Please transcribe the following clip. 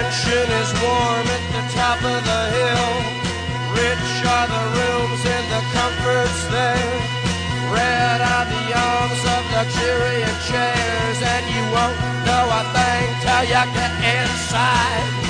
mansion is warm at the top of the hill. Rich are the rooms and the comforts there. Red are the arms of luxuriant chairs. And you won't know a thing till you get inside.